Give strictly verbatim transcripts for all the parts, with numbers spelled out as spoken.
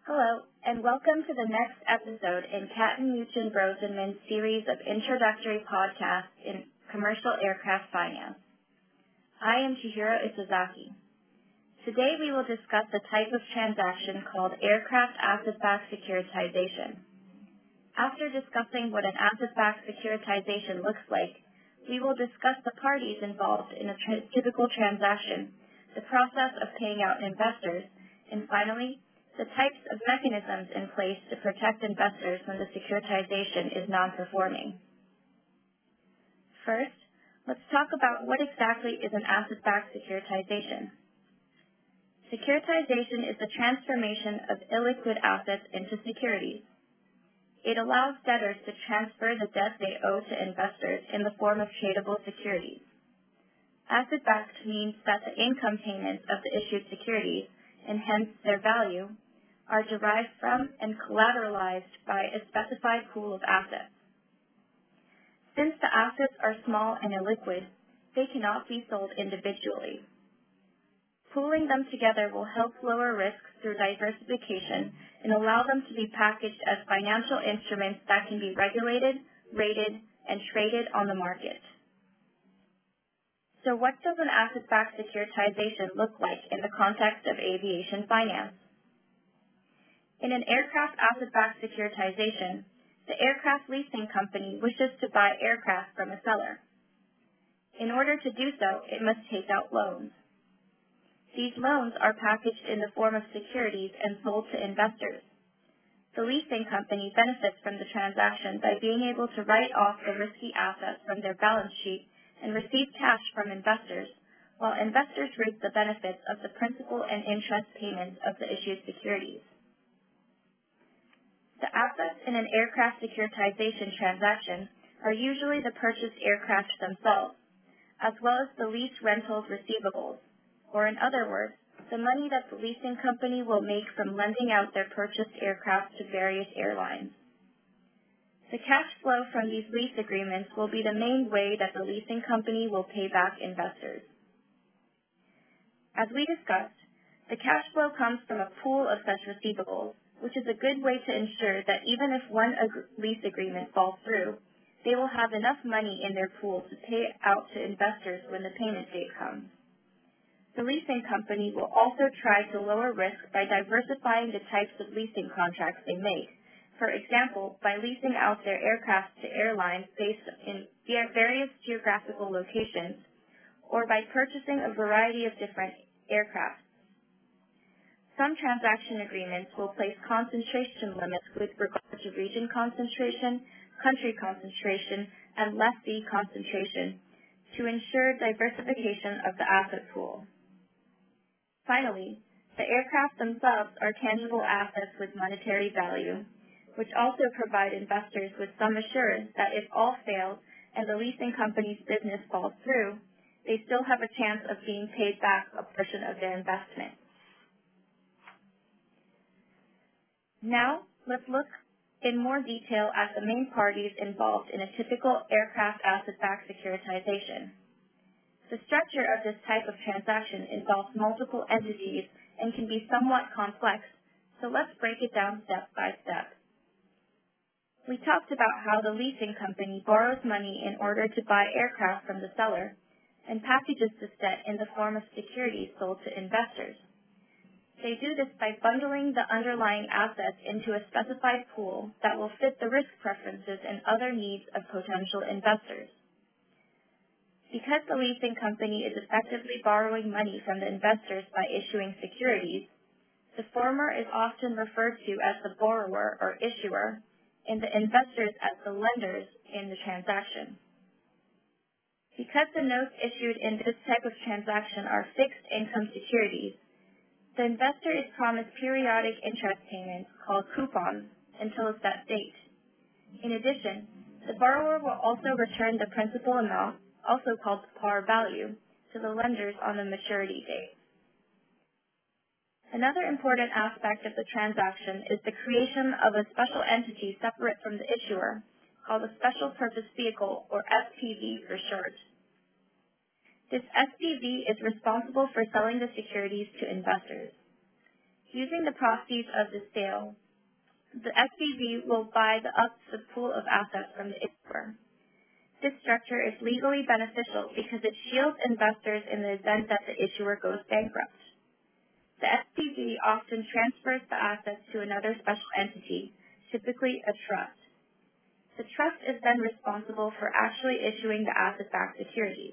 Hello, and welcome to the next episode in Katten Muchin Rosenman's series of introductory podcasts in commercial aircraft finance. I am Chihiro Isozaki. Today we will discuss a type of transaction called aircraft asset-backed securitization. After discussing what an asset-backed securitization looks like, we will discuss the parties involved in a tra- typical transaction, the process of paying out investors, and finally, the types of mechanisms in place to protect investors when the securitization is non-performing. First, let's talk about what exactly is an asset-backed securitization. Securitization is the transformation of illiquid assets into securities. It allows debtors to transfer the debt they owe to investors in the form of tradable securities. Asset-backed means that the income payments of the issued securities, and hence their value, are derived from and collateralized by a specified pool of assets. Since the assets are small and illiquid, they cannot be sold individually. Pooling them together will help lower risks through diversification and allow them to be packaged as financial instruments that can be regulated, rated, and traded on the market. So what does an asset-backed securitization look like in the context of aviation finance? In an aircraft asset-backed securitization, the aircraft leasing company wishes to buy aircraft from a seller. In order to do so, it must take out loans. These loans are packaged in the form of securities and sold to investors. The leasing company benefits from the transaction by being able to write off the risky assets from their balance sheet and receive cash from investors, while investors reap the benefits of the principal and interest payments of the issued securities. The assets in an aircraft securitization transaction are usually the purchased aircraft themselves, as well as the lease rentals receivables, or in other words, the money that the leasing company will make from lending out their purchased aircraft to various airlines. The cash flow from these lease agreements will be the main way that the leasing company will pay back investors. As we discussed, the cash flow comes from a pool of such receivables, which is a good way to ensure that even if one ag- lease agreement falls through, they will have enough money in their pool to pay out to investors when the payment date comes. The leasing company will also try to lower risk by diversifying the types of leasing contracts they make, for example, by leasing out their aircraft to airlines based in various geographical locations, or by purchasing a variety of different aircraft. Some transaction agreements will place concentration limits with regard to region concentration, country concentration, and lessee concentration to ensure diversification of the asset pool. Finally, the aircraft themselves are tangible assets with monetary value, which also provide investors with some assurance that if all fails and the leasing company's business falls through, they still have a chance of being paid back a portion of their investment. Now, let's look in more detail at the main parties involved in a typical aircraft asset-backed securitization. The structure of this type of transaction involves multiple entities and can be somewhat complex, so let's break it down step by step. We talked about how the leasing company borrows money in order to buy aircraft from the seller and packages this debt in the form of securities sold to investors. They do this by bundling the underlying assets into a specified pool that will fit the risk preferences and other needs of potential investors. Because the leasing company is effectively borrowing money from the investors by issuing securities, the former is often referred to as the borrower or issuer, and the investors as the lenders in the transaction. Because the notes issued in this type of transaction are fixed income securities, the investor is promised periodic interest payments called coupons until a set date. In addition, the borrower will also return the principal amount, also called par value, to the lenders on the maturity date. Another important aspect of the transaction is the creation of a special entity separate from the issuer, called a Special Purpose Vehicle, or S P V for short. This S P V is responsible for selling the securities to investors. Using the proceeds of the sale, the S P V will buy the up the pool of assets from the issuer. This structure is legally beneficial because it shields investors in the event that the issuer goes bankrupt. The S P V often transfers the assets to another special entity, typically a trust. The trust is then responsible for actually issuing the asset-backed securities.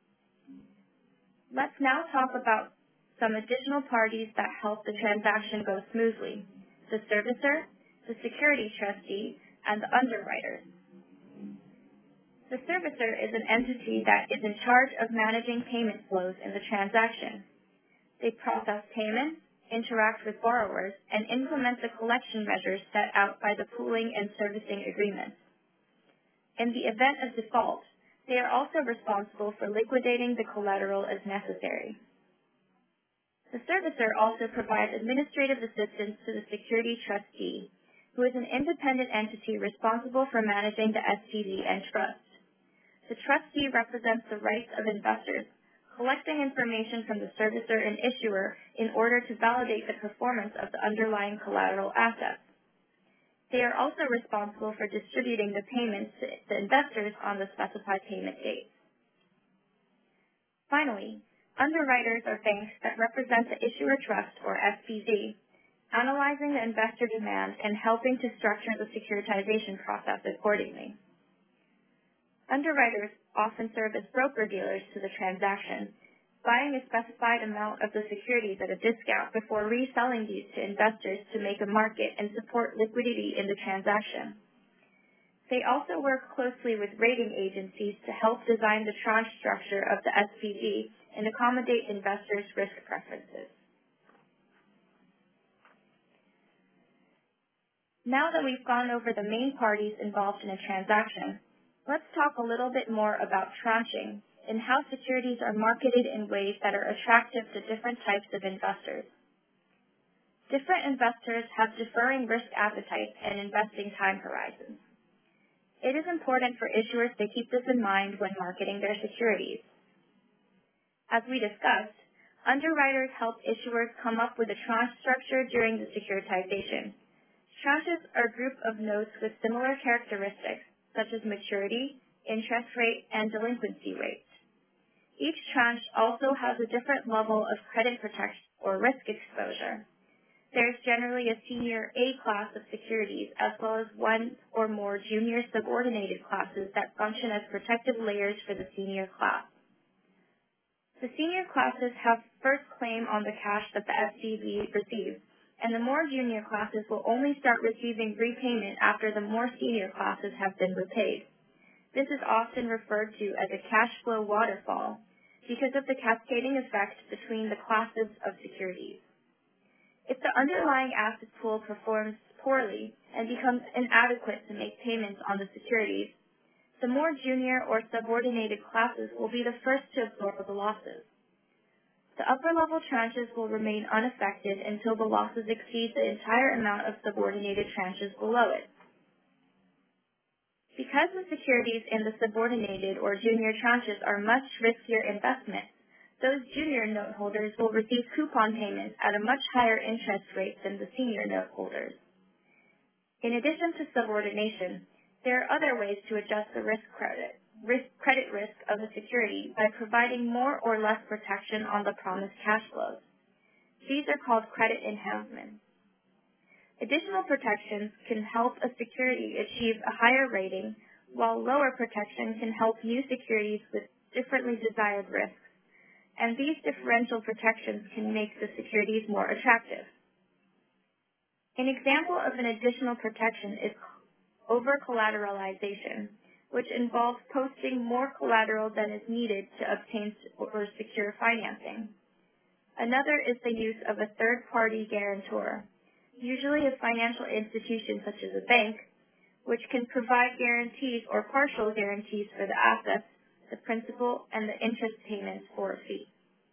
Let's now talk about some additional parties that help the transaction go smoothly: the servicer, the security trustee, and the underwriters. The servicer is an entity that is in charge of managing payment flows in the transaction. They process payments, interact with borrowers, and implement the collection measures set out by the pooling and servicing agreements. In the event of default, they are also responsible for liquidating the collateral as necessary. The servicer also provides administrative assistance to the security trustee, who is an independent entity responsible for managing the S P V and trust. The trustee represents the rights of investors, collecting information from the servicer and issuer in order to validate the performance of the underlying collateral assets. They are also responsible for distributing the payments to the investors on the specified payment dates. Finally, underwriters are banks that represent the issuer trust, or S P V, analyzing the investor demand and helping to structure the securitization process accordingly. Underwriters often serve as broker-dealers to the transaction, buying a specified amount of the securities at a discount before reselling these to investors to make a market and support liquidity in the transaction. They also work closely with rating agencies to help design the tranche structure of the S P V and accommodate investors' risk preferences. Now that we've gone over the main parties involved in a transaction, let's talk a little bit more about tranching and how securities are marketed in ways that are attractive to different types of investors. Different investors have differing risk appetites and investing time horizons. It is important for issuers to keep this in mind when marketing their securities. As we discussed, underwriters help issuers come up with a tranche structure during the securitization. Tranches are a group of notes with similar characteristics, such as maturity, interest rate, and delinquency rate. Each tranche also has a different level of credit protection or risk exposure. There is generally a senior A class of securities, as well as one or more junior subordinated classes that function as protective layers for the senior class. The senior classes have first claim on the cash that the S P V receives, and the more junior classes will only start receiving repayment after the more senior classes have been repaid. This is often referred to as a cash flow waterfall because of the cascading effect between the classes of securities. If the underlying asset pool performs poorly and becomes inadequate to make payments on the securities, the more junior or subordinated classes will be the first to absorb the losses. The upper-level tranches will remain unaffected until the losses exceed the entire amount of subordinated tranches below it. Because the securities in the subordinated or junior tranches are much riskier investments, those junior note holders will receive coupon payments at a much higher interest rate than the senior note holders. In addition to subordination, there are other ways to adjust the risk credit, risk, credit risk of a security by providing more or less protection on the promised cash flows. These are called credit enhancements. Additional protections can help a security achieve a higher rating, while lower protection can help new securities with differently desired risks, and these differential protections can make the securities more attractive. An example of an additional protection is over-collateralization, which involves posting more collateral than is needed to obtain or secure financing. Another is the use of a third-party guarantor, usually a financial institution such as a bank, which can provide guarantees or partial guarantees for the assets, the principal, and the interest payments for a fee.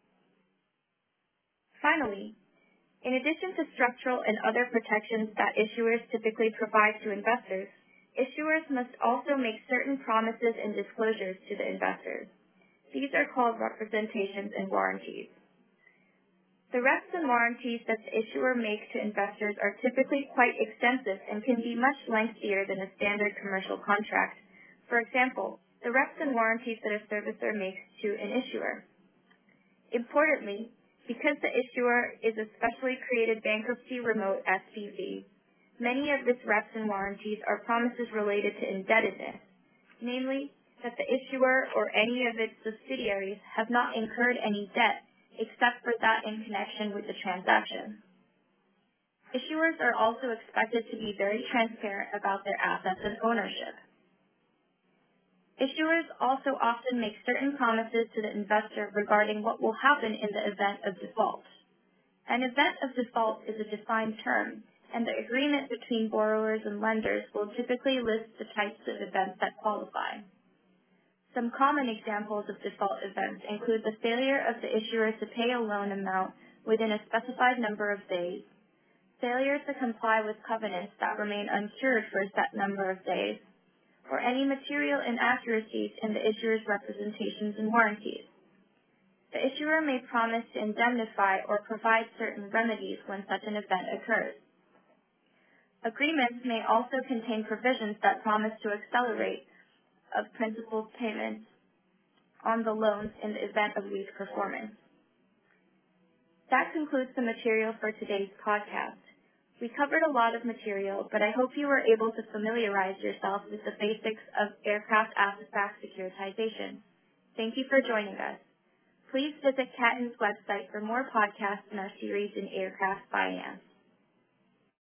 Finally, in addition to structural and other protections that issuers typically provide to investors, issuers must also make certain promises and disclosures to the investors. These are called representations and warranties. The reps and warranties that the issuer makes to investors are typically quite extensive and can be much lengthier than a standard commercial contract. For example, the reps and warranties that a servicer makes to an issuer. Importantly, because the issuer is a specially created bankruptcy remote S P V, many of its reps and warranties are promises related to indebtedness, namely that the issuer or any of its subsidiaries have not incurred any debt except for that in connection with the transaction. Issuers are also expected to be very transparent about their assets and ownership. Issuers also often make certain promises to the investor regarding what will happen in the event of default. An event of default is a defined term, and the agreement between borrowers and lenders will typically list the types of events that qualify. Some common examples of default events include the failure of the issuer to pay a loan amount within a specified number of days, failure to comply with covenants that remain uncured for a set number of days, or any material inaccuracies in the issuer's representations and warranties. The issuer may promise to indemnify or provide certain remedies when such an event occurs. Agreements may also contain provisions that promise to accelerate of principal payments on the loans in the event of weak performance. That concludes the material for today's podcast. We covered a lot of material, but I hope you were able to familiarize yourself with the basics of aircraft asset-backed securitization. Thank you for joining us. Please visit Catton's website for more podcasts in our series in aircraft finance.